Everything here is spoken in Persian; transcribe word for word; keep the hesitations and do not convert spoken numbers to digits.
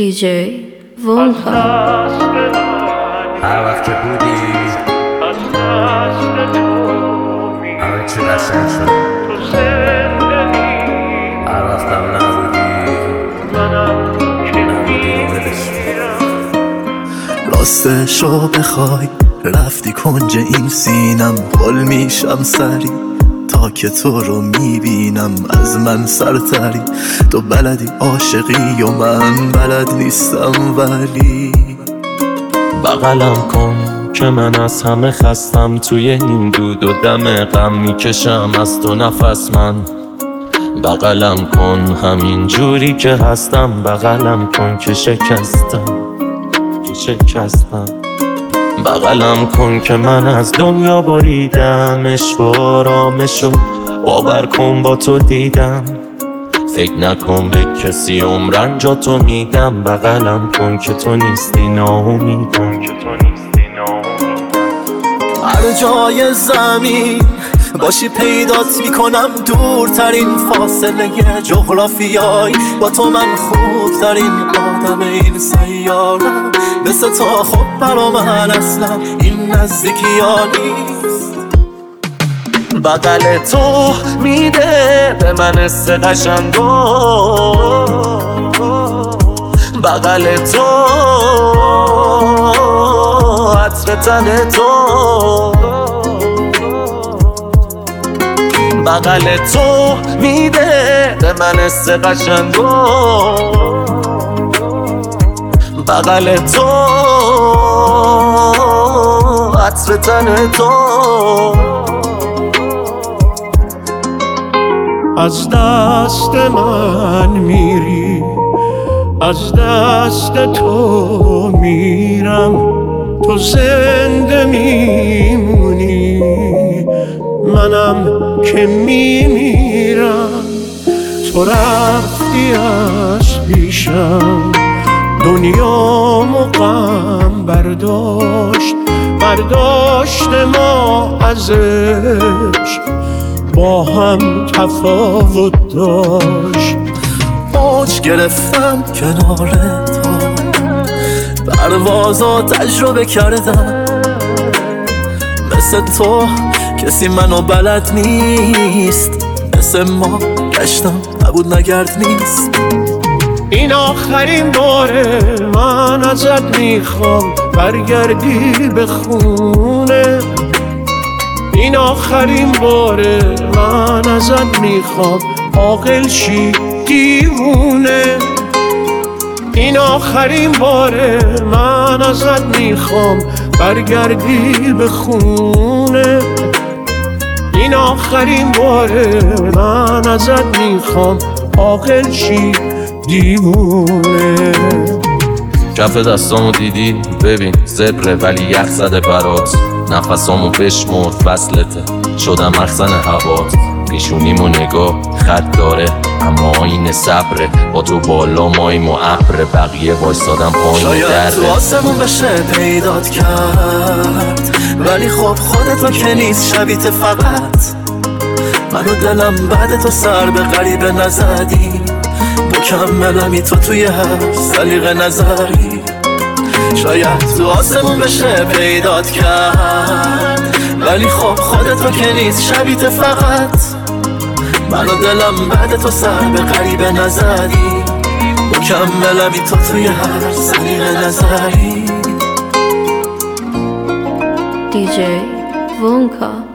دی جی وونکا. هر وقت که بودی همه چی قشنگ شد، هر وقتم نبودی نبودی رو ولش. راستشو بخوای رفتی کنج این سینم، حل میشم سری تا که تو رو میبینم. از من سرتری تو بلدی عاشقی و من بلد نیستم، ولی بغلم کن که من از همه خستم. توی این دود و دم غم میکشم از تو نفس. من بغلم کن همین جوری که هستم، بغلم کن که شکستم که شکستم. بغلم کن که من از دنیا بریدم، عشق و آرامشو باور کن با تو دیدم. فکر نکن به کسی عمرن جا تو میدم. بغلم کن که تو نیستی ناامیدم که تو نیستی ناامیدم. هر جای زمین باشی پیدات میکنم، دورترین فاصله جغرافیایی با تو من خوبترین آدم این سیارم. مثل تو خب برا من اصلا این نزدیکی ها نیست. بغل تو میده به من حس قشنگو، بغل تو عطر تن تو، بغل تو میده به من حس قشنگو، بغل تو عطر تن تو. از دست من میری، از دست تو میرم. تو زنده میمونی، منم که میمیرم. تو رفتی از پیشم، دنیامو غم برداشت، برداشت ما ازش با هم تفاوت داشت. موج گرفتم کنار تو، پروازا تجربه کردم. مثل تو کسی منو بلد نیست، مثل ما گشتم نبود نگرد نیست. این آخرین باره من ازت میخوام برگردی به خونه. این آخرین باره من ازت میخوام عاقل شی دیوونه. این آخرین باره من ازت میخوام برگردی به خونه. این آخرین باره من ازت میخوام عاقل شی دیوونه. کف دستامو دیدی ببین زبره ولی یخ زده برات. نفسامو بشمر فصلته شدم مخزن هوات. پیشونیمو نگاه خط داره اما آینه صبره. با تو بالا مایم و ابر بقیه وایسادم پایین درده. شاید تو آسمون بشه پیدات کرد، ولی خب خودتو که نیست شبیت فقط. منو دلم بعد تو سر به غریبه نزدی، مکملمی تو توی هر سلیقه نظری. شاید تو آسمون بشه پیدات کرد، ولی خب خودتو که نیست شبیت فقط. منو دلم بعد تو سر به غریبه نزدی، مکملمی تو توی هر سلیقه نظری. دی جی وونکا.